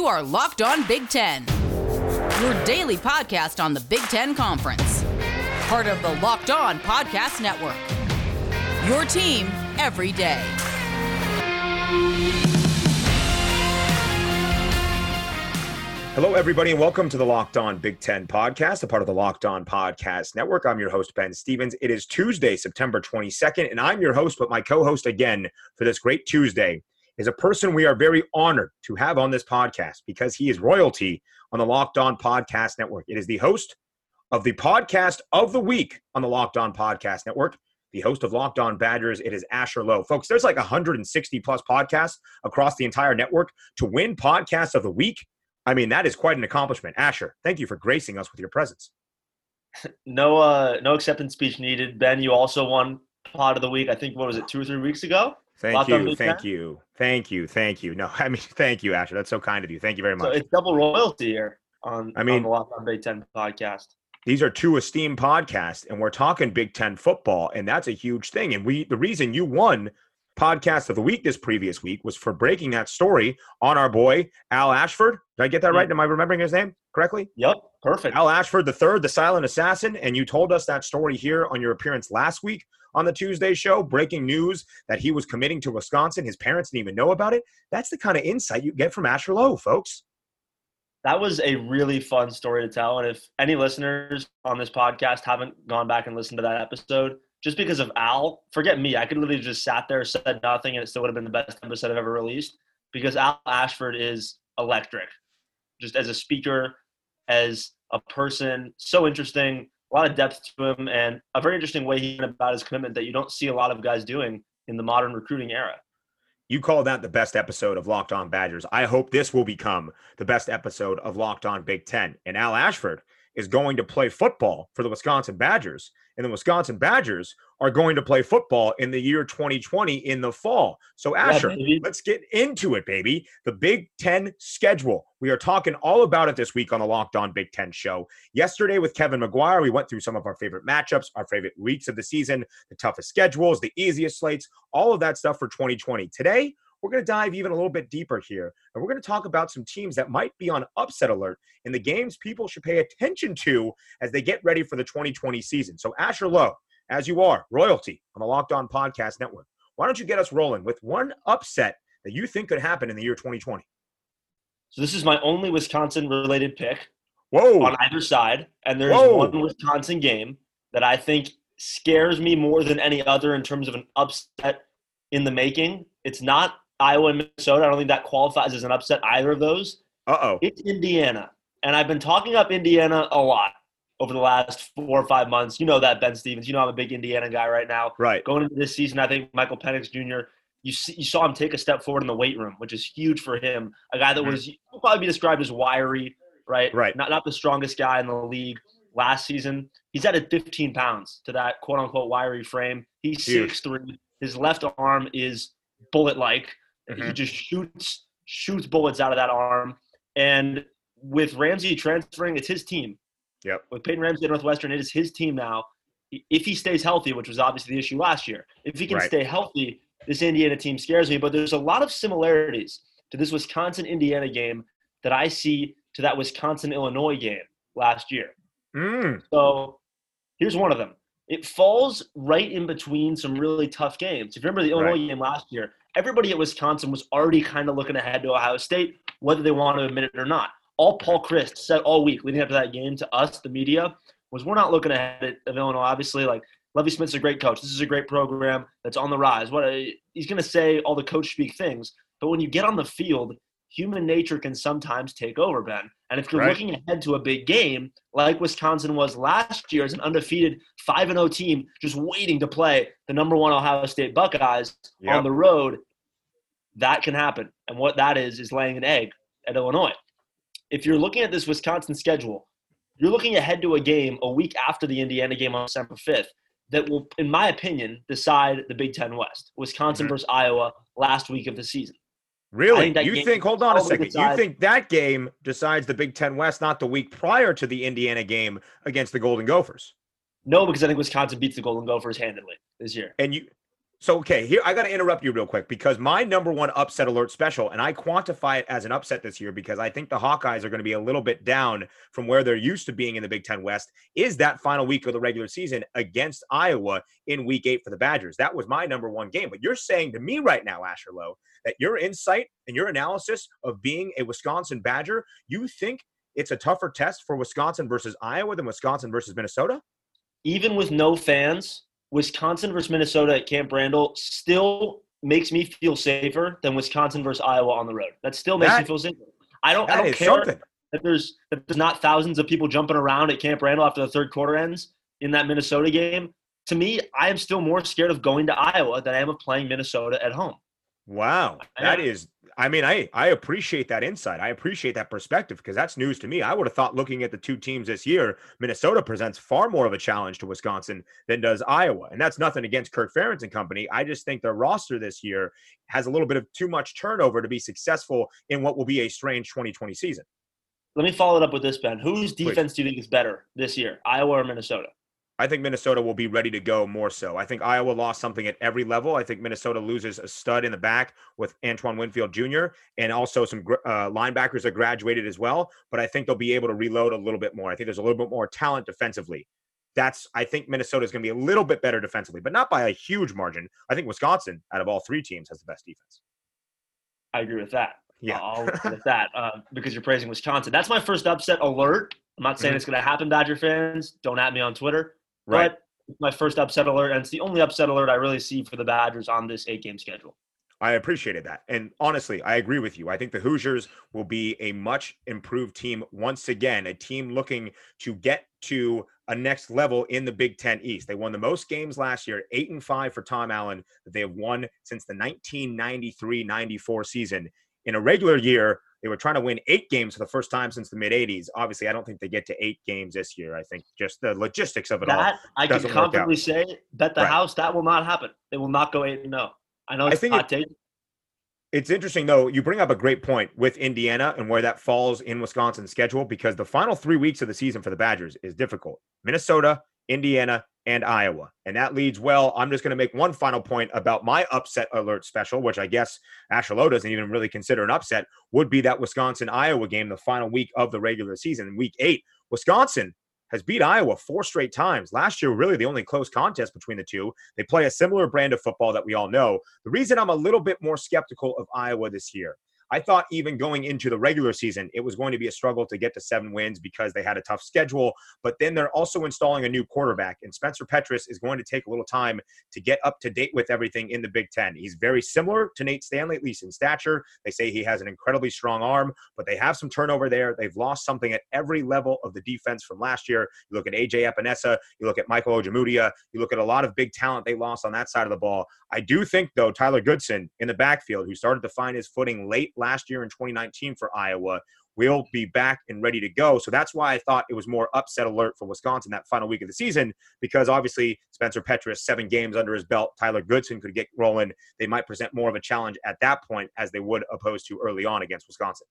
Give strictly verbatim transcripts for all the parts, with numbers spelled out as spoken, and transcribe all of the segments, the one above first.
You are Locked On Big Ten, your daily podcast on the Big Ten Conference. Part of the Locked On Podcast Network, your team every day. Hello, everybody, and welcome to the Locked On Big Ten podcast, a part of the Locked On Podcast Network. I'm your host, Ben Stevens. It is Tuesday, September twenty-second, and I'm your host, but my co-host again for this great Tuesday is a person we are very honored to have on this podcast because he is royalty on the Locked On Podcast Network. It is the host of the podcast of the week on the Locked On Podcast Network, the host of Locked On Badgers. It is Asher Lowe. Folks, there's like one hundred sixty plus podcasts across the entire network. To win podcast of the week, I mean, that is quite an accomplishment. Asher, thank you for gracing us with your presence. No uh, no acceptance speech needed. Ben, you also won pod of the week, I think, what was it, two or three weeks ago? Thank Locked you, thank you, thank you, thank you. No, I mean, thank you, Asher. That's so kind of you. Thank you very much. So it's double royalty here on, I mean, on the Locked On Big Ten podcast. These are two esteemed podcasts, and we're talking Big Ten football, and that's a huge thing. And we, the reason you won podcast of the week this previous week was for breaking that story on our boy, Al Ashford. Did I get that right? Am I remembering his name correctly? Yep, perfect. Al Ashford the third, the silent assassin, and you told us that story here on your appearance last week on the Tuesday show, breaking news that he was committing to Wisconsin. His parents didn't even know about it. That's the kind of insight you get from Asher Lowe, folks. That was a really fun story to tell, and if any listeners on this podcast haven't gone back and listened to that episode, just because of Al, forget me. I could literally just sat there, said nothing, and it still would have been the best episode I've ever released because Al Ashford is electric. Just as a speaker, as a person, so interesting, a lot of depth to him, and a very interesting way he went about his commitment that you don't see a lot of guys doing in the modern recruiting era. You call that the best episode of Locked On Badgers. I hope this will become the best episode of Locked On Big Ten. And Al Ashford is going to play football for the Wisconsin Badgers, and the Wisconsin Badgers are going to play football in the year twenty twenty in the fall. So, Asher, yeah, let's get into it, baby. The Big Ten schedule. We are talking all about it this week on the Locked On Big Ten show. Yesterday with Kevin McGuire, we went through some of our favorite matchups, our favorite weeks of the season, the toughest schedules, the easiest slates, all of that stuff for twenty twenty. Today, we're going to dive even a little bit deeper here, and we're going to talk about some teams that might be on upset alert in the games people should pay attention to as they get ready for the twenty twenty season. So, Asher Lowe, as you are, royalty on the Locked On Podcast Network, why don't you get us rolling with one upset that you think could happen in the year twenty twenty? So this is my only Wisconsin-related pick Whoa. on either side, and there's Whoa. one Wisconsin game that I think scares me more than any other in terms of an upset in the making. It's not Iowa and Minnesota. I don't think that qualifies as an upset, either of those. Uh-oh. It's Indiana. And I've been talking up Indiana a lot over the last four or five months. You know that, Ben Stevens. You know I'm a big Indiana guy right now. Right. Going into this season, I think Michael Penix Junior, you see, you saw him take a step forward in the weight room, which is huge for him. A guy that mm-hmm. was will probably be described as wiry, right? Right. Not, not the strongest guy in the league last season. He's added fifteen pounds to that quote-unquote wiry frame. He's six three. His left arm is bullet-like. Mm-hmm. He just shoots shoots bullets out of that arm. And with Ramsey transferring, it's his team. Yep. With Peyton Ramsey at Northwestern, it is his team now. If he stays healthy, which was obviously the issue last year, if he can right. stay healthy, this Indiana team scares me. But there's a lot of similarities to this Wisconsin-Indiana game that I see to that Wisconsin-Illinois game last year. Mm. So here's one of them. It falls right in between some really tough games. If you remember the Illinois right. game last year, everybody at Wisconsin was already kind of looking ahead to Ohio State, whether they want to admit it or not. All Paul Chryst said all week leading up to that game to us, the media, was we're not looking ahead of Illinois. Obviously, like, Lovie Smith's a great coach. This is a great program that's on the rise. What a, he's going to say all the coach speak things. But when you get on the field, human nature can sometimes take over, Ben. And if you're right. looking ahead to a big game, like Wisconsin was last year as an undefeated five and oh team just waiting to play the number one Ohio State Buckeyes yep. on the road, that can happen. And what that is is laying an egg at Illinois. If you're looking at this Wisconsin schedule, you're looking ahead to a game a week after the Indiana game on December fifth that will, in my opinion, decide the Big Ten West. Wisconsin mm-hmm. versus Iowa last week of the season. Really? Think you think, hold on a second, decide, you think that game decides the Big Ten West, not the week prior to the Indiana game against the Golden Gophers? No, because I think Wisconsin beats the Golden Gophers handedly this year. And you So, okay, here I got to interrupt you real quick because my number one upset alert special, and I quantify it as an upset this year because I think the Hawkeyes are going to be a little bit down from where they're used to being in the Big Ten West, is that final week of the regular season against Iowa in week eight for the Badgers. That was my number one game. But you're saying to me right now, Asher Lowe, that your insight and your analysis of being a Wisconsin Badger, you think it's a tougher test for Wisconsin versus Iowa than Wisconsin versus Minnesota? Even with no fans, Wisconsin versus Minnesota at Camp Randall still makes me feel safer than Wisconsin versus Iowa on the road. That still makes that, me feel safer. I don't, I that don't is care something. that there's, that there's not thousands of people jumping around at Camp Randall after the third quarter ends in that Minnesota game. To me, I am still more scared of going to Iowa than I am of playing Minnesota at home. Wow. That is, I mean, I, I appreciate that insight. I appreciate that perspective because that's news to me. I would have thought looking at the two teams this year, Minnesota presents far more of a challenge to Wisconsin than does Iowa. And that's nothing against Kirk Ferentz and company. I just think their roster this year has a little bit of too much turnover to be successful in what will be a strange twenty twenty season. Let me follow it up with this, Ben. Whose defense Please. do you think is better this year, Iowa or Minnesota? I think Minnesota will be ready to go more so. I think Iowa lost something at every level. I think Minnesota loses a stud in the back with Antoine Winfield Junior and also some uh, linebackers that graduated as well. But I think they'll be able to reload a little bit more. I think there's a little bit more talent defensively. That's I think Minnesota is going to be a little bit better defensively, but not by a huge margin. I think Wisconsin, out of all three teams, has the best defense. I agree with that. Yeah, I'll agree with that uh, because you're praising Wisconsin. That's my first upset alert. I'm not saying mm-hmm. it's going to happen, Badger fans. Don't at me on Twitter. Right. But it's my first upset alert, and it's the only upset alert I really see for the Badgers on this eight-game schedule. I appreciated that. And honestly, I agree with you. I think the Hoosiers will be a much improved team once again, a team looking to get to a next level in the Big Ten East. They won the most games last year, eight and five for Tom Allen, that they have won since the nineteen ninety-three ninety-four season. In a regular year, they were trying to win eight games for the first time since the mid-eighties. Obviously, I don't think they get to eight games this year. I think just the logistics of it that, all That, I can confidently say, bet the right. house, that will not happen. They will not go eight and oh. I know it's I think hot it, take. It's interesting, though. You bring up a great point with Indiana and where that falls in Wisconsin's schedule because the final three weeks of the season for the Badgers is difficult. Minnesota, Indiana, and Iowa. And that leads well. I'm just going to make one final point about my upset alert special, which I guess Asher Lowe doesn't even really consider an upset, would be that Wisconsin-Iowa game, the final week of the regular season. In week eight, Wisconsin has beat Iowa four straight times. Last year, really the only close contest between the two. They play a similar brand of football that we all know. The reason I'm a little bit more skeptical of Iowa this year, I thought even going into the regular season, it was going to be a struggle to get to seven wins because they had a tough schedule. But then they're also installing a new quarterback, and Spencer Petras is going to take a little time to get up to date with everything in the Big Ten. He's very similar to Nate Stanley, at least in stature. They say he has an incredibly strong arm, but they have some turnover there. They've lost something at every level of the defense from last year. You look at A J Epinesa, you look at Michael Ojemudia, you look at a lot of big talent they lost on that side of the ball. I do think, though, Tyler Goodson in the backfield, who started to find his footing late last year in twenty nineteen for Iowa, will be back and ready to go. So that's why I thought it was more upset alert for Wisconsin that final week of the season, because obviously Spencer Petras, seven games under his belt, Tyler Goodson could get rolling. They might present more of a challenge at that point as they would opposed to early on against Wisconsin.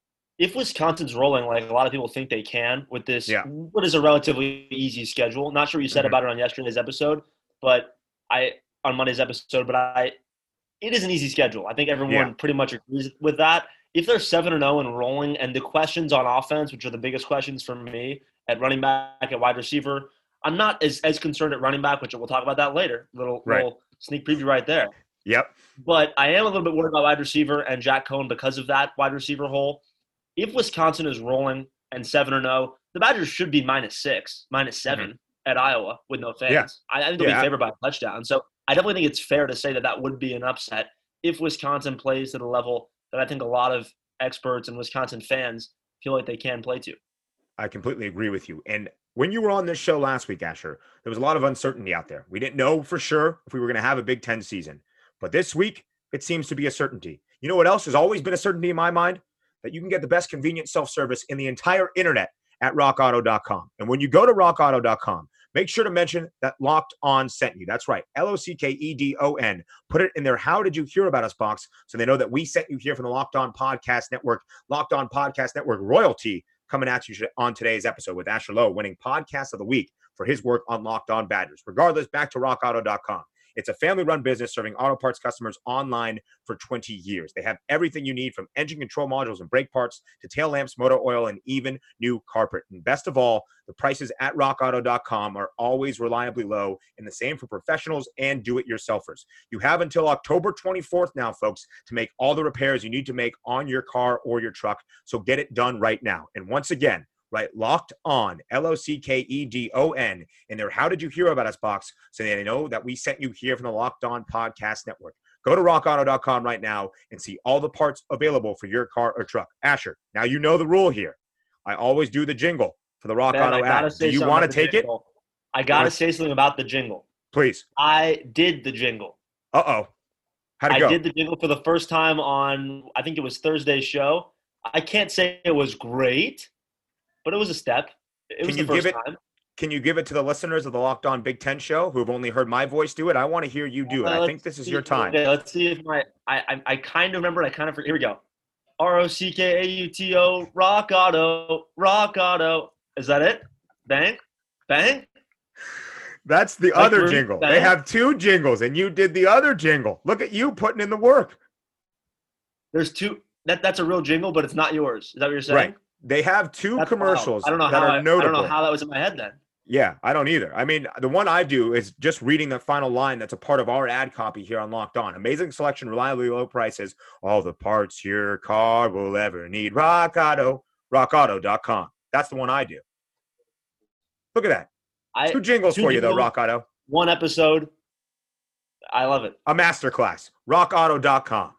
If Wisconsin's rolling like a lot of people think they can with this, yeah. what is a relatively easy schedule? Not sure what you said mm-hmm. about it on yesterday's episode, but I on Monday's episode, but I it is an easy schedule. I think everyone yeah. pretty much agrees with that. If they're seven and oh and rolling, and the questions on offense, which are the biggest questions for me at running back, at wide receiver, I'm not as, as concerned at running back, which we'll talk about that later. Little, right. little sneak preview right there. Yep. But I am a little bit worried about wide receiver and Jack Cohn because of that wide receiver hole. If Wisconsin is rolling and seven and oh, the Badgers should be minus six, minus seven mm-hmm. at Iowa with no fans. Yeah. I, I think they'll yeah. be favored by a touchdown. So I definitely think it's fair to say that that would be an upset if Wisconsin plays to the level that I think a lot of experts and Wisconsin fans feel like they can play to. I completely agree with you. And when you were on this show last week, Asher, there was a lot of uncertainty out there. We didn't know for sure if we were going to have a Big Ten season. But this week, it seems to be a certainty. You know what else has always been a certainty in my mind? That you can get the best convenient self-service in the entire internet at rock auto dot com. And when you go to rock auto dot com, make sure to mention that Locked On sent you. That's right, L O C K E D O N. Put it in their How Did You Hear About Us box so they know that we sent you here from the Locked On Podcast Network. Locked On Podcast Network royalty coming at you on today's episode with Asher Lowe winning Podcast of the Week for his work on Locked On Badgers. Regardless, back to rock auto dot com. It's a family-run business serving auto parts customers online for twenty years. They have everything you need from engine control modules and brake parts to tail lamps, motor oil, and even new carpet. And best of all, the prices at rock auto dot com are always reliably low, and the same for professionals and do-it-yourselfers. You have until October twenty-fourth now, folks, to make all the repairs you need to make on your car or your truck. So get it done right now. And once again, right, Locked On, L O C K E D O N, in their How Did You Hear About Us box, so they know that we sent you here from the Locked On Podcast Network. Go to rock auto dot com right now and see all the parts available for your car or truck. Asher, now you know the rule here. I always do the jingle for the Rock Man, Auto app. Do you want to take it? I got to say something about the jingle. Please. I did the jingle. Uh-oh. How'd it go? I did the jingle for the first time on, I think it was Thursday's show. I can't say it was great, but it was a step. It Can was you the first give it, time. Can you give it to the listeners of the Locked On Big Ten show who have only heard my voice do it? I want to hear you do it. Uh, I think this is see, your time. Okay, let's see if my I I, I kind of remember. I kind of forget. Here we go. R O C K A U T O, Rock Auto, Rock Auto. Is that it? Bang, bang. That's the Like other we're- jingle. bang. They have two jingles, and you did the other jingle. Look at you putting in the work. There's two. That that's a real jingle, but it's not yours. Is that what you're saying? Right. They have two That's commercials wild. I don't know that how are I, I notable. don't know how that was in my head then. Yeah, I don't either. I mean, the one I do is just reading the final line that's a part of our ad copy here on Locked On. Amazing selection, reliably low prices, all the parts your car will ever need. Rock Auto, rock auto dot com. That's the one I do. Look at that. I Two jingles two for you, though, jingles. Rock Auto. One episode. I love it. A masterclass. rock auto dot com.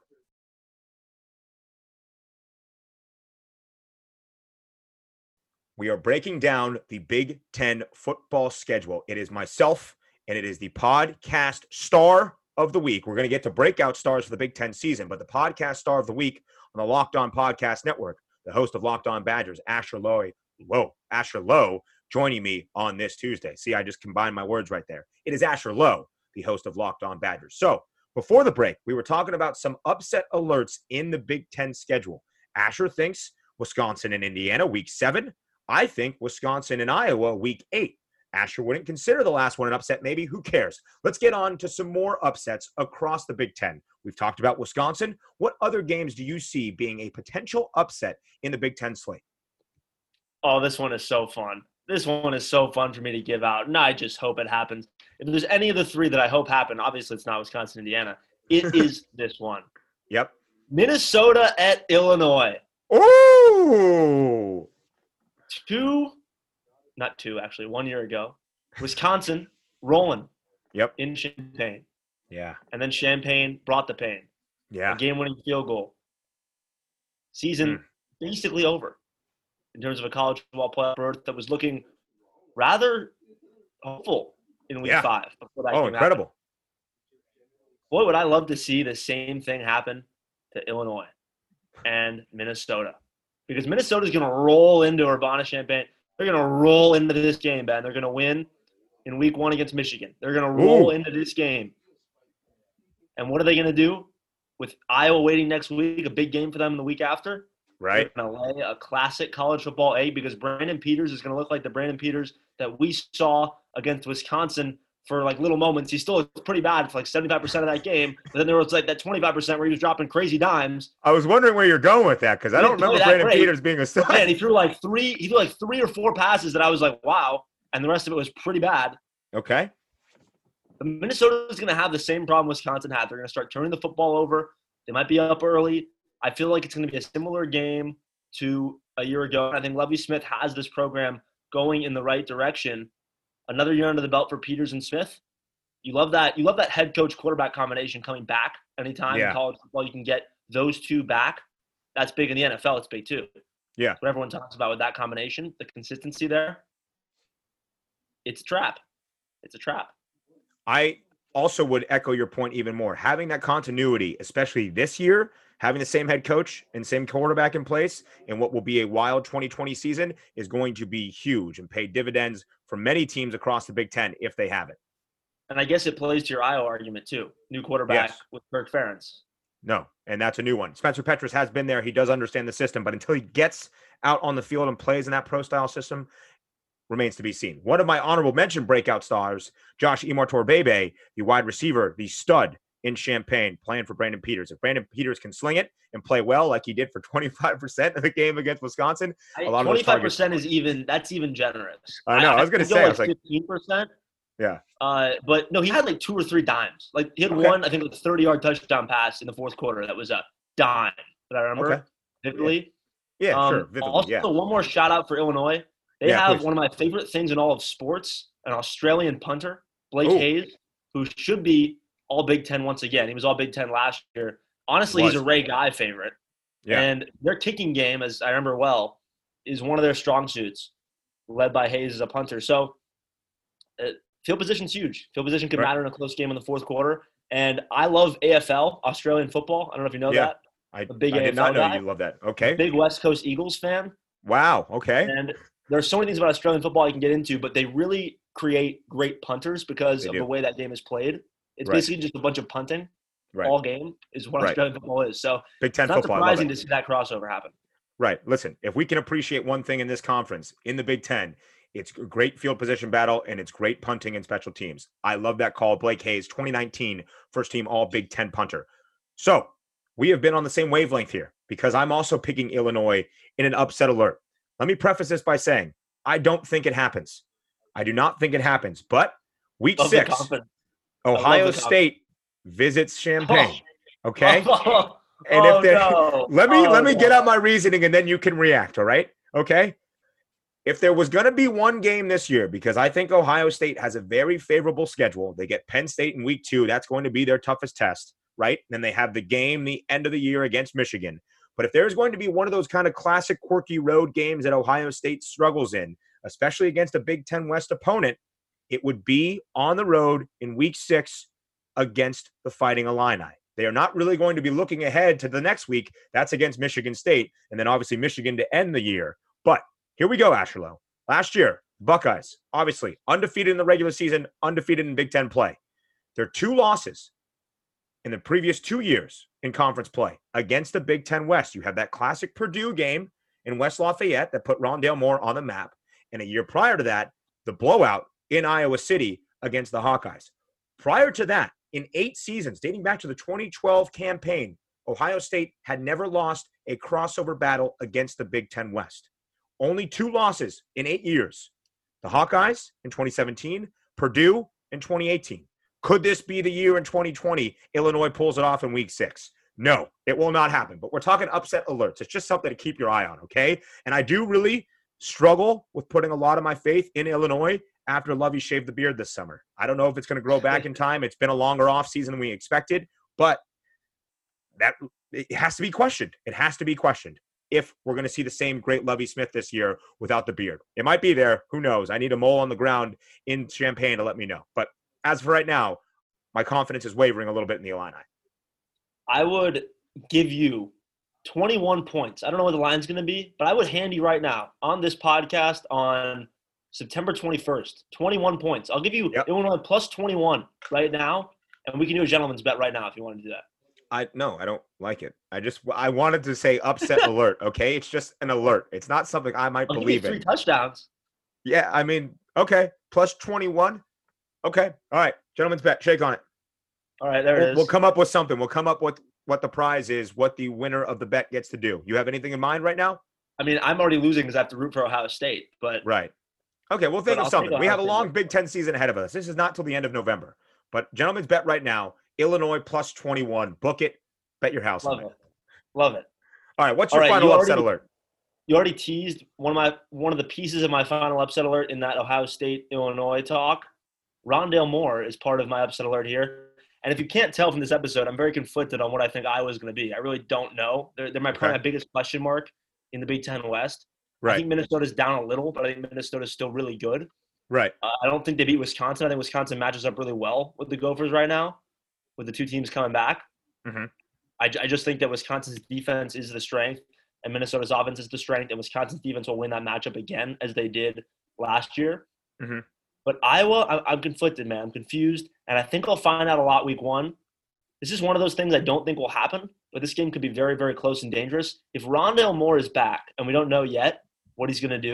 We are breaking down the Big Ten football schedule. It is myself, and it is the podcast star of the week. We're going to get to breakout stars for the Big Ten season, but the podcast star of the week on the Locked On Podcast Network, the host of Locked On Badgers, Asher Lowe, whoa, Asher Lowe, joining me on this Tuesday. See, I just combined my words right there. It is Asher Lowe, the host of Locked On Badgers. So before the break, we were talking about some upset alerts in the Big Ten schedule. Asher thinks Wisconsin and Indiana, week seven. I think Wisconsin and Iowa, week eight. Asher wouldn't consider the last one an upset, maybe. Who cares? Let's get on to some more upsets across the Big Ten. We've talked about Wisconsin. What other games do you see being a potential upset in the Big Ten slate? Oh, this one is so fun. This one is so fun for me to give out, and I just hope it happens. If there's any of the three that I hope happen, obviously it's not Wisconsin, Indiana. It is this one. Yep. Minnesota at Illinois. Ooh! Two, not two, actually, one year ago, Wisconsin rolling Yep. in Champaign. Yeah. And then Champaign brought the pain. Yeah. A game-winning field goal. Season Mm. basically over in terms of a college football playoff berth that was looking rather hopeful in week Yeah. five. before that Oh, game incredible. happened. Boy, would I love to see the same thing happen to Illinois and Minnesota. Because Minnesota's going to roll into Urbana-Champaign. They're going to roll into this game, Ben. They're going to win in week one against Michigan. They're going to roll Ooh. into this game. And what are they going to do with Iowa waiting next week, a big game for them in the week after? Right. They're going to lay a classic college football egg because Brandon Peters is going to look like the Brandon Peters that we saw against Wisconsin for like little moments. He still looked pretty bad for like seventy-five percent of that game. But then there was like that twenty-five percent where he was dropping crazy dimes. I was wondering where you're going with that because I He don't didn't play remember that Brandon great. Peters being a stud. Man, he threw like three, he threw like three or four passes that I was like, wow. And the rest of it was pretty bad. Okay. But Minnesota is going to have the same problem Wisconsin had. They're going to start turning the football over. They might be up early. I feel like it's going to be a similar game to a year ago. I think Lovie Smith has this program going in the right direction. Another year under the belt for Peters and Smith. You love that. You love that head coach quarterback combination coming back anytime Yeah. in college football. You can get those two back. That's big in the N F L. It's big too. Yeah. That's what everyone talks about with that combination, the consistency there. It's a trap. It's a trap. I also would echo your point even more. Having that continuity, especially this year, having the same head coach and same quarterback in place in what will be a wild twenty twenty season is going to be huge and pay dividends for many teams across the Big Ten if they have it. And I guess it plays to your Iowa argument too. New quarterback Yes. with Kirk Ferentz. No, and that's a new one. Spencer Petras has been there. He does understand the system, but until he gets out on the field and plays in that pro-style system, remains to be seen. One of my honorable mention breakout stars, Josh Imatorbhebhe, the wide receiver, the stud in Champaign, playing for Brandon Peters. If Brandon Peters can sling it and play well like he did for twenty-five percent of the game against Wisconsin, a lot of those twenty-five percent targets, is even, that's even generous. I know, I, I was going to say, like I was like, fifteen percent. Yeah. Uh, but no, he had like two or three dimes. Like he had Okay. one, I think, like thirty-yard touchdown pass in the fourth quarter. That was a dime that I remember Okay. vividly. Yeah, um, sure. Vividly, also, yeah. one more shout out for Illinois. They Yeah, have please. one of my favorite things in all of sports: an Australian punter, Blake Ooh. Hayes, who should be all Big Ten once again. He was all Big Ten last year. Honestly, Was. he's a Ray Guy favorite. Yeah. And their kicking game, as I remember well, is one of their strong suits, led by Hayes as a punter. So uh, field position's huge. Field position could Right. matter in a close game in the fourth quarter. And I love A F L, Australian football. I don't know if you know Yeah. that. I, a big I did A F not L know guy. you love that. Okay. Big West Coast Eagles fan. Wow. Okay. And there's so many things about Australian football you can get into, but they really create great punters because They of do. the way that game is played. It's Right. basically just a bunch of punting Right. all game is what Right. Australian football is. So Big Ten it's not football. I love surprising it. to see that crossover happen. Right. Listen, if we can appreciate one thing in this conference, in the Big Ten, it's a great field position battle and it's great punting and special teams. I love that call. Blake Hayes, twenty nineteen, first team all Big Ten punter. So we have been on the same wavelength here because I'm also picking Illinois in an upset alert. Let me preface this by saying, I don't think it happens. I do not think it happens. But week Love the six, confidence. Ohio the State visits Champaign. Okay. Oh, And oh, if they no. let me Oh, let me no. get out my reasoning and then you can react, all right? Okay? If there was going to be one game this year, because I think Ohio State has a very favorable schedule. They get Penn State in week two. That's going to be their toughest test, right? Then they have the game the end of the year against Michigan. But if there's going to be one of those kind of classic quirky road games that Ohio State struggles in, especially against a Big Ten West opponent, it would be on the road in week six against the Fighting Illini. They are not really going to be looking ahead to the next week. That's against Michigan State, and then obviously Michigan to end the year. But here we go, Asherlo. Last year, Buckeyes, obviously, undefeated in the regular season, undefeated in Big Ten play. Their two losses in the previous two years in conference play against the Big Ten West. You have that classic Purdue game in West Lafayette that put Rondale Moore on the map. And a year prior to that, the blowout in Iowa City against the Hawkeyes. Prior to that, in eight seasons, dating back to the twenty twelve campaign, Ohio State had never lost a crossover battle against the Big Ten West. Only two losses in eight years. The Hawkeyes in twenty seventeen, Purdue in twenty eighteen. Could this be the year in twenty twenty Illinois pulls it off in week six? No, it will not happen. But we're talking upset alerts. It's just something to keep your eye on, okay? And I do really struggle with putting a lot of my faith in Illinois after Lovie shaved the beard this summer. I don't know if it's going to grow back in time. It's been a longer offseason than we expected, but that it has to be questioned. It has to be questioned if we're going to see the same great Lovie Smith this year without the beard. It might be there. Who knows? I need a mole on the ground in Champaign to let me know. But as for right now, my confidence is wavering a little bit in the Illini. I would give you twenty-one points. I don't know what the line's going to be, but I would hand you right now on this podcast on September twenty-first, twenty-one points. I'll give you Yep. Illinois plus twenty-one right now, and we can do a gentleman's bet right now if you want to do that. I no, I don't like it. I just I wanted to say upset alert, okay? It's just an alert. It's not something I might I'll give you believe three in. touchdowns. Yeah, I mean, okay, plus twenty-one. Okay, all right, gentlemen's bet. Shake on it. All right, there it We'll, is. we'll come up with something. We'll come up with what the prize is, what the winner of the bet gets to do. You have anything in mind right now? I mean, I'm already losing because I have to root for Ohio State, but Right. Okay, we'll think But of I'll something. take We have a Ohio long State. Big Ten season ahead of us. This is not till the end of November. But gentlemen's bet right now, Illinois plus twenty-one. Book it. Bet your house love on it. it. Love it. All right, what's All your right, final you upset already- alert? You already teased one of my one of the pieces of my final upset alert in that Ohio State Illinois talk. Rondale Moore is part of my upset alert here. And if you can't tell from this episode, I'm very conflicted on what I think Iowa's going to be. I really don't know. They're, they're my, probably Okay. my biggest question mark in the Big Ten West. I Right, think Minnesota's down a little, but I think Minnesota's still really good. right. Uh, I don't think they beat Wisconsin. I think Wisconsin matches up really well with the Gophers right now, with the two teams coming back. Mhm. I, I just think that Wisconsin's defense is the strength, and Minnesota's offense is the strength, and Wisconsin's defense will win that matchup again, as they did last year. Mhm. But Iowa, I, I'm conflicted, man. I'm confused, and I think I'll find out a lot week one. This is one of those things I don't think will happen, but this game could be very, very close and dangerous. If Rondale Moore is back, and we don't know yet what he's going to do,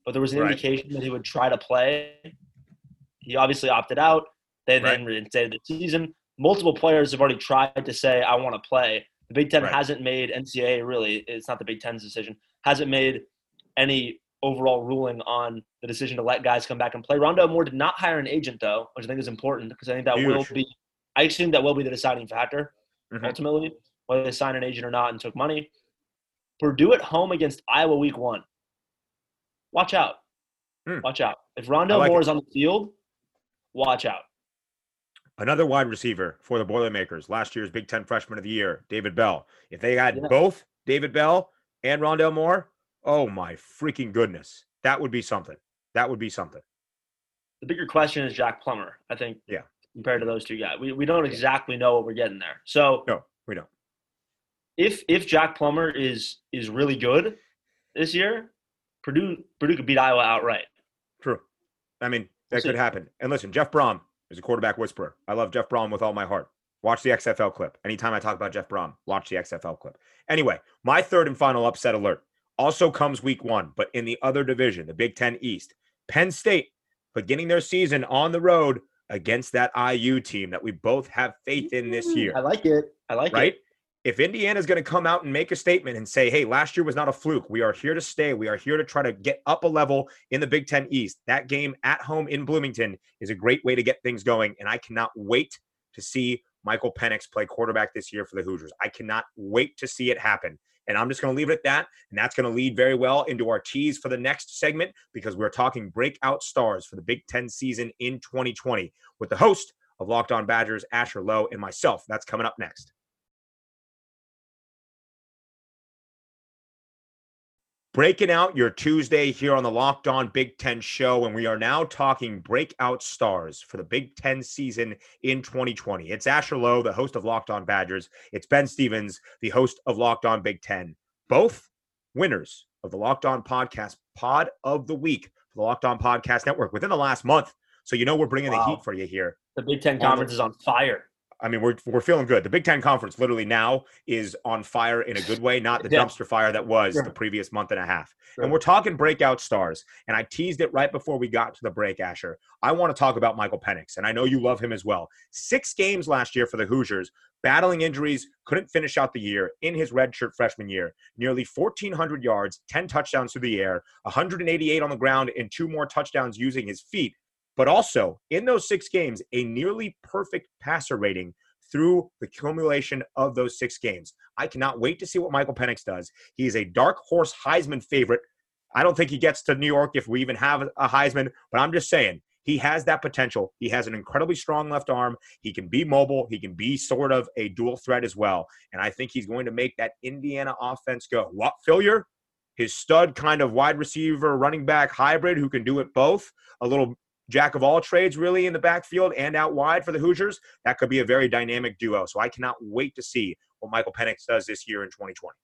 but there was an Right. indication that he would try to play. He obviously opted out. They then Right. reinstated the season. Multiple players have already tried to say, I want to play. The Big Ten Right. hasn't made, N C double A really, it's not the Big Ten's decision, hasn't made any overall ruling on the decision to let guys come back and play. Rondale Moore did not hire an agent, though, which I think is important because I think that Huge. will be – I think that will be the deciding factor, Mhm. ultimately, whether they sign an agent or not and took money. Purdue at home against Iowa week one. Watch out. Hmm. Watch out. If I Rondale like Moore it. is on the field, watch out. Another wide receiver for the Boilermakers, last year's Big Ten Freshman of the Year, David Bell. If they had Yeah. both David Bell and Rondale Moore, oh my freaking goodness. That would be something. That would be something. The bigger question is Jack Plummer, I think, Yeah. compared to those two guys. We we don't exactly know what we're getting there. So No, we don't. if if Jack Plummer is is really good this year, Purdue Purdue could beat Iowa outright. True. I mean, that We'll could see. happen. And listen, Jeff Brom is a quarterback whisperer. I love Jeff Brom with all my heart. Watch the X F L clip. Anytime I talk about Jeff Brom, watch the X F L clip. Anyway, my third and final upset alert also comes week one, but in the other division, the Big Ten East. Penn State beginning their season on the road against that I U team that we both have faith in this year. I like it. I like Right? it. If Indiana's going to come out and make a statement and say, hey, last year was not a fluke. We are here to stay. We are here to try to get up a level in the Big Ten East. That game at home in Bloomington is a great way to get things going. And I cannot wait to see Michael Penix play quarterback this year for the Hoosiers. I cannot wait to see it happen. And I'm just going to leave it at that. And that's going to lead very well into our tease for the next segment because we're talking breakout stars for the Big Ten season in twenty twenty with the host of Locked On Badgers, Asher Lowe, and myself. That's coming up next. Breaking out your Tuesday here on the Locked On Big Ten show, and we are now talking breakout stars for the Big Ten season in twenty twenty. It's Asher Lowe, the host of Locked On Badgers. It's Ben Stevens, the host of Locked On Big Ten. Both winners of the Locked On Podcast Pod of the Week for the Locked On Podcast Network within the last month. So you know we're bringing Wow. the heat for you here. The Big Ten Conference is on fire. I mean, we're we're feeling good. The Big Ten Conference literally now is on fire in a good way, not the Yeah. dumpster fire that was Sure. the previous month and a half. Sure. And we're talking breakout stars. And I teased it right before we got to the break, Asher. I want to talk about Michael Penix, and I know you love him as well. Six games last year for the Hoosiers, battling injuries, couldn't finish out the year in his redshirt freshman year. Nearly fourteen hundred yards, ten touchdowns through the air, one hundred eighty-eight on the ground, and two more touchdowns using his feet. But also, in those six games, a nearly perfect passer rating through the accumulation of those six games. I cannot wait to see what Michael Penix does. He is a dark horse Heisman favorite. I don't think he gets to New York if we even have a Heisman, but I'm just saying he has that potential. He has an incredibly strong left arm. He can be mobile. He can be sort of a dual threat as well. And I think he's going to make that Indiana offense go. What Fillier, his stud kind of wide receiver, running back hybrid who can do it both, a little jack of all trades really in the backfield and out wide for the Hoosiers. That could be a very dynamic duo. So I cannot wait to see what Michael Penix does this year in twenty twenty.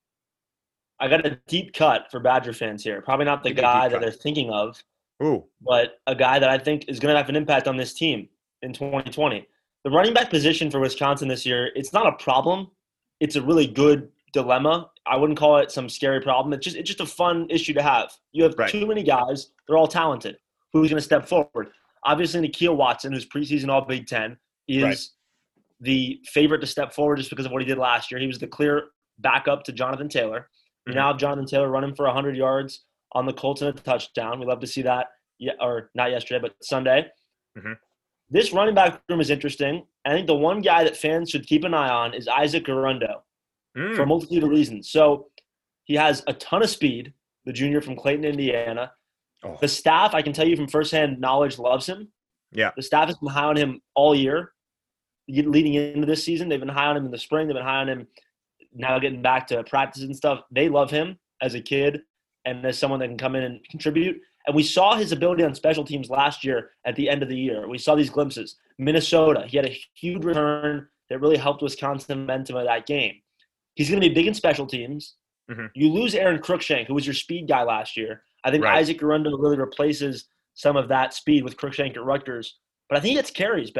I got a deep cut for Badger fans here. Probably not the Give me a guy deep that cut. they're thinking of, Ooh, but a guy that I think is going to have an impact on this team in twenty twenty. The running back position for Wisconsin this year, it's not a problem. It's a really good dilemma. I wouldn't call it some scary problem. It's just it's just a fun issue to have. You have Right. too many guys. They're all talented. Who's going to step forward? Obviously, Nikhil Watson, who's preseason All Big Ten, is Right. the favorite to step forward just because of what he did last year. He was the clear backup to Jonathan Taylor. You Mhm. now have Jonathan Taylor running for one hundred yards on the Colts and a touchdown. We love to see that. Yeah, or not yesterday, but Sunday. Mhm. This running back room is interesting. I think the one guy that fans should keep an eye on is Isaac Garundo Mm. for a multitude of reasons. So he has a ton of speed, the junior from Clayton, Indiana. Oh, The staff, I can tell you from firsthand knowledge, loves him. yeah. The staff has been high on him all year. Leading into this season, they've been high on him in the spring. They've been high on him now getting back to practice and stuff. They love him as a kid and as someone that can come in and contribute. And we saw his ability on special teams last year at the end of the year. We saw these glimpses. Minnesota, he had a huge return that really helped Wisconsin momentum of that game. He's going to be big in special teams. Mhm. You lose Aaron Cruikshank, who was your speed guy last year. I think Right. Isaac Garundo really replaces some of that speed with Cruikshank at Rutgers. But I think he gets carries, Ben.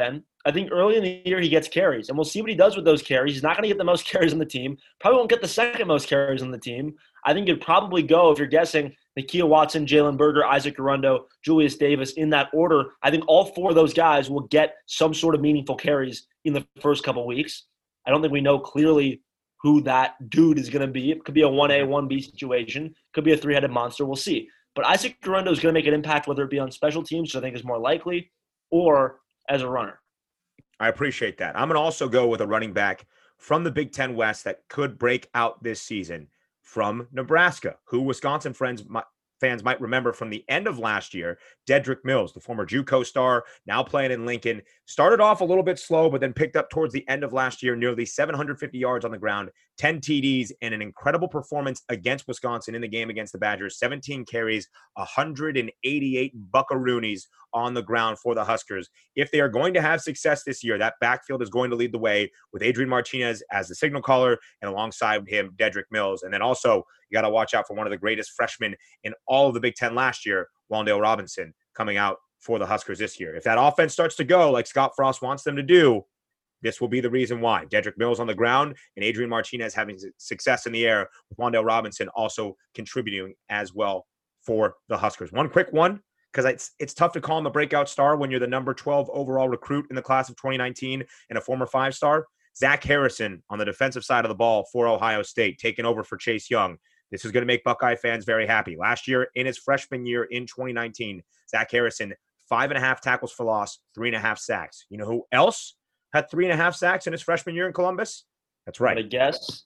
I think early in the year he gets carries, and we'll see what he does with those carries. He's not going to get the most carries on the team. Probably won't get the second most carries on the team. I think you'd probably go, if you're guessing, Nakia Watson, Jalen Berger, Isaac Garundo, Julius Davis in that order. I think all four of those guys will get some sort of meaningful carries in the first couple of weeks. I don't think we know clearly who that dude is going to be. It could be a one A, one B situation. Could be a three-headed monster. We'll see. But Isaac Garundo is going to make an impact, whether it be on special teams, which I think is more likely, or as a runner. I appreciate that. I'm going to also go with a running back from the Big Ten West that could break out this season from Nebraska, who Wisconsin friends might, fans might remember from the end of last year. Dedrick Mills, the former JUCO star, now playing in Lincoln, started off a little bit slow, but then picked up towards the end of last year, nearly seven hundred fifty yards on the ground, ten T Ds, and an incredible performance against Wisconsin in the game against the Badgers. seventeen carries, one hundred eighty-eight buckaroonies on the ground for the Huskers. If they are going to have success this year, that backfield is going to lead the way with Adrian Martinez as the signal caller, and alongside him, Dedrick Mills. And then also, you got to watch out for one of the greatest freshmen in all of the Big Ten last year, Wan'Dale Robinson, coming out for the Huskers this year. If that offense starts to go like Scott Frost wants them to do, this will be the reason why. Dedrick Mills on the ground and Adrian Martinez having success in the air, with Wan'Dale Robinson also contributing as well for the Huskers. One quick one, because it's, it's tough to call him a breakout star when you're the number twelve overall recruit in the class of twenty nineteen and a former five-star. Zach Harrison on the defensive side of the ball for Ohio State, taking over for Chase Young. This is going to make Buckeye fans very happy. Last year, in his freshman year in twenty nineteen, Zach Harrison, five and a half tackles for loss, three and a half sacks. You know who else had three and a half sacks in his freshman year in Columbus? That's right. I guess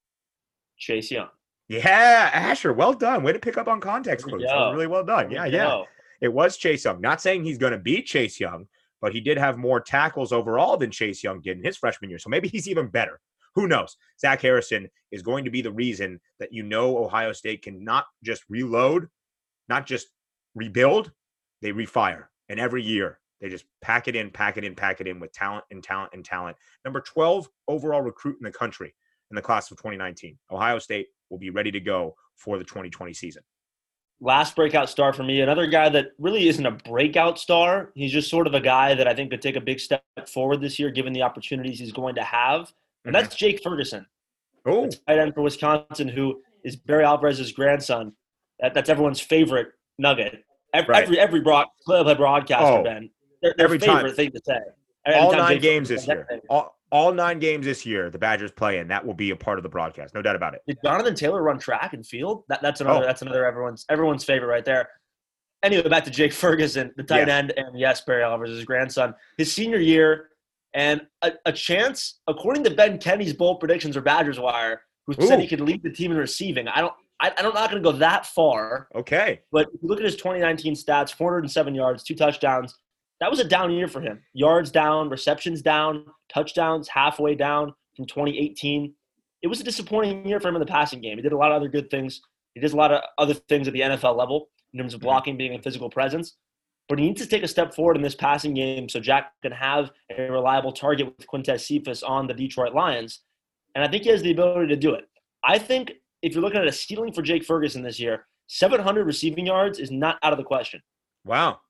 Chase Young. Yeah, Asher, well done. Way to pick up on context clues. That was really well done. Yeah, yeah. Go. It was Chase Young. Not saying he's going to beat Chase Young, but he did have more tackles overall than Chase Young did in his freshman year. So maybe he's even better. Who knows? Zach Harrison is going to be the reason that you know Ohio State can not just reload, not just rebuild, they refire. And every year, they just pack it in, pack it in, pack it in with talent and talent and talent. Number twelve overall recruit in the country in the class of twenty nineteen. Ohio State will be ready to go for the twenty twenty season. Last breakout star for me, another guy that really isn't a breakout star. He's just sort of a guy that I think could take a big step forward this year, given the opportunities he's going to have. And that's Jake Ferguson, oh, tight end for Wisconsin, who is Barry Alvarez's grandson. That, that's everyone's favorite nugget. Every right. every, every broad, play-by-play broadcaster, oh, Ben, their, their every favorite time. thing to say. Every all time nine Jake games Ferguson, this year. All, all nine games this year, the Badgers play, and that will be a part of the broadcast. No doubt about it. Did Jonathan Taylor run track and field? That, that's another. Oh. That's another everyone's everyone's favorite right there. Anyway, back to Jake Ferguson, the tight yes. end, and yes, Barry Alvarez's grandson. His senior year. And a, a chance, according to Ben Kenny's bold predictions or Badgers Wire, who Ooh. said he could lead the team in receiving. I don't, I, I'm not going to go that far. Okay. But if you look at his twenty nineteen stats, four hundred seven yards, two touchdowns. That was a down year for him. Yards down, receptions down, touchdowns halfway down from twenty eighteen. It was a disappointing year for him in the passing game. He did a lot of other good things. He did a lot of other things at the N F L level in terms of blocking, being a physical presence. But he needs to take a step forward in this passing game so Jack can have a reliable target with Quintez Cephas on the Detroit Lions. And I think he has the ability to do it. I think if you're looking at a ceiling for Jake Ferguson this year, seven hundred receiving yards is not out of the question. Wow.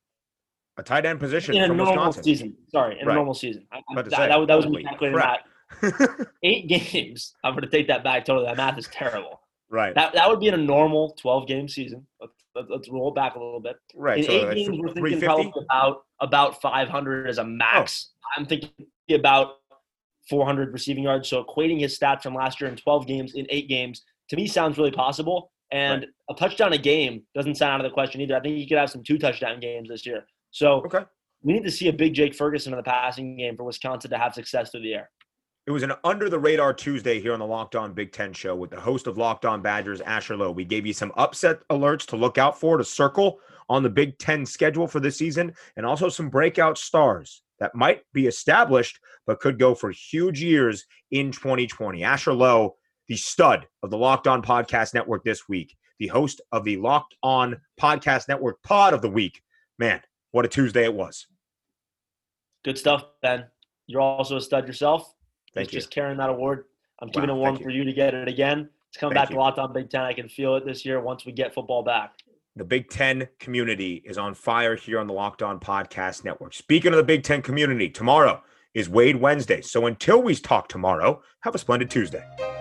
A tight end position in a from normal Wisconsin. Season. Sorry, in right. a normal season. I, that, that, that, that was me calculating that. Eight games. I'm going to take that back totally. That math is terrible. Right. That that would be in a normal twelve-game season. Let's, let's roll it back a little bit. Right. In so eight like games, we're thinking probably about, about five hundred as a max. Oh. I'm thinking about four hundred receiving yards. So equating his stats from last year in twelve games, in eight games, to me sounds really possible. And right. a touchdown a game doesn't sound out of the question either. I think he could have some two-touchdown games this year. So okay. we need to see a big Jake Ferguson in the passing game for Wisconsin to have success through the air. It was an under-the-radar Tuesday here on the Locked On Big Ten show with the host of Locked On Badgers, Asher Lowe. We gave you some upset alerts to look out for, to circle on the Big Ten schedule for this season, and also some breakout stars that might be established but could go for huge years in twenty twenty. Asher Lowe, the stud of the Locked On Podcast Network this week, the host of the Locked On Podcast Network Pod of the Week. Man, what a Tuesday it was. Good stuff, Ben. You're also a stud yourself. Thank you. Just carrying that award. I'm keeping wow, it warm you. for you to get it again. It's coming thank back you. to Locked On Big Ten. I can feel it this year once we get football back. The Big Ten community is on fire here on the Locked On Podcast Network. Speaking of the Big Ten community, tomorrow is Wade Wednesday. So until we talk tomorrow, have a splendid Tuesday.